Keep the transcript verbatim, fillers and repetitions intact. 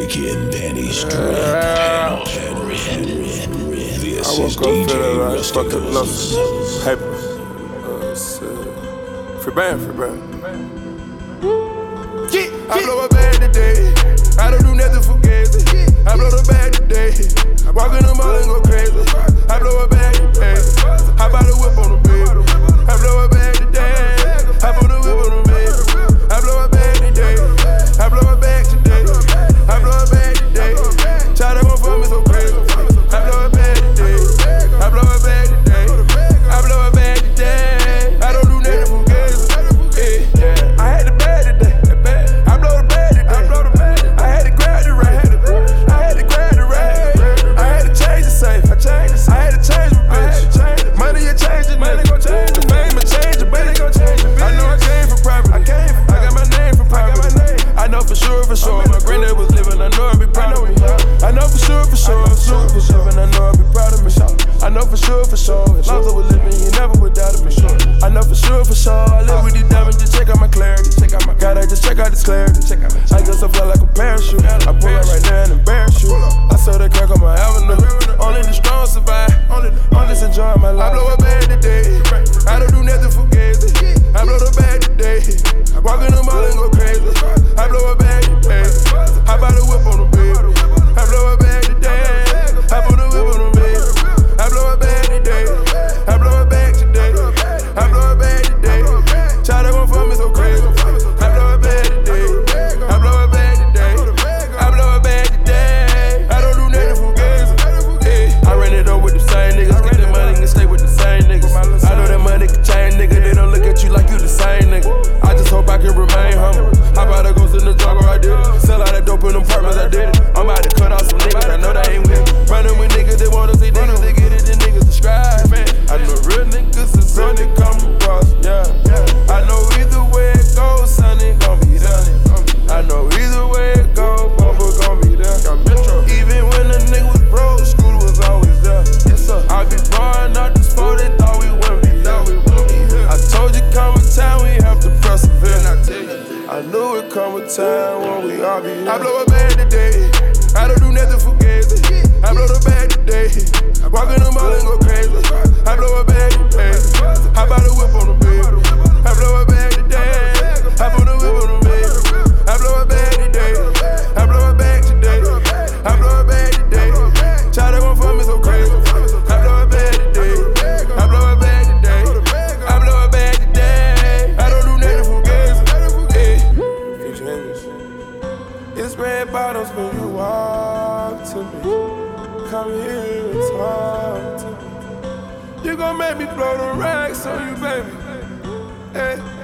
Making panties drip. Henry, Henry, Henry. This is D J Rusticals. Paper. Uh, free band, free band. I blow a bag today. I don't do nothing for gazy. I blow the bag today. Walk in the mall and go crazy. I blow a bag today. I buy the whip on the bed. I blow a bag today. I put the whip on the bed. I blow a bag today. I blow a bag today. I blow a bag today. Try to go for me so crazy. I blow a bag today. I blow a bag today. I blow a bag today. I don't do nothing for gazy. Yeah, I had the bag today. I blow the bag today. I blow the bag. I had to grab the rag. I had to grab the rag. I had to change the safe. I changed the safe. I had to change the bitch. Money you change it, money gon' change it. Fame and change it, baby gon' change it. I know I came from private. I came from. I got my name from private. I got my name. I know for sure, for sure. My granddad was living. I know I'd be proud of me. I know for sure, for sure. Sure for sure. I know I'd be proud of me. I know for sure, for sure. As long as I was living, you never would doubt me. I know for sure, for sure. I live with these diamonds. Just check out my clarity. Check out my. Gotta just check out this clarity. Check out. I guess I fly like a parachute. I pull up right now and embarrass you. I saw that crack on my avenue. Only the strong survive. Only I'm just enjoying my life. I blow a bag today. I don't do nothing for gazy. I blow the bag today. Walk in the mall and go crazy. I blow a bag today. I buy the whip on the bed. I blow a bag today. I put the whip on the bed. I blow a bag today. I blow a bag today. I blow a bag today. Try to go for me so crazy. I blow a bag today. I blow a bag today. I blow a bag today. I don't do nothing for gazy. I ran it up with the same niggas. Get the money and stay with the same niggas. I know that money can change, nigga. They don't look at you like you the same nigga. I just hope I can remain humble. I bought a ghost in the jungle, I did it. Sell all that dope in them apartments, I did it. I'm about to cut off some niggas, I know they ain't with me. Running with niggas, they wanna see niggas, they get it, then niggas subscribe. I know real niggas is when they come across, yeah. I know either way it goes, son, it gon' be there. I know either way it goes, Bumble gon' be there. Even when the nigga was broke, Scooter was always there. I be blowing out this phone, they thought we wouldn't be there. I told you come a time we have to persevere. I knew it come a time when we all be here. I blow a bag today. I don't do nothing for gazy. I blow the bag today. Walk in the mall and go crazy. I blow a bag today. I buy the whip on the bed. I blow a bag today. I put the whip on the bed. I blow a bag today. I blow a bag today. I blow a bag today. Try to go for me so crazy. I blow a bag today. I blow a bag today. I blow a bag today. I don't do nothing for gazy. It's red bottles when you walk to me. Come here and talk to me. You gon' make me blow the racks on you, baby. Hey.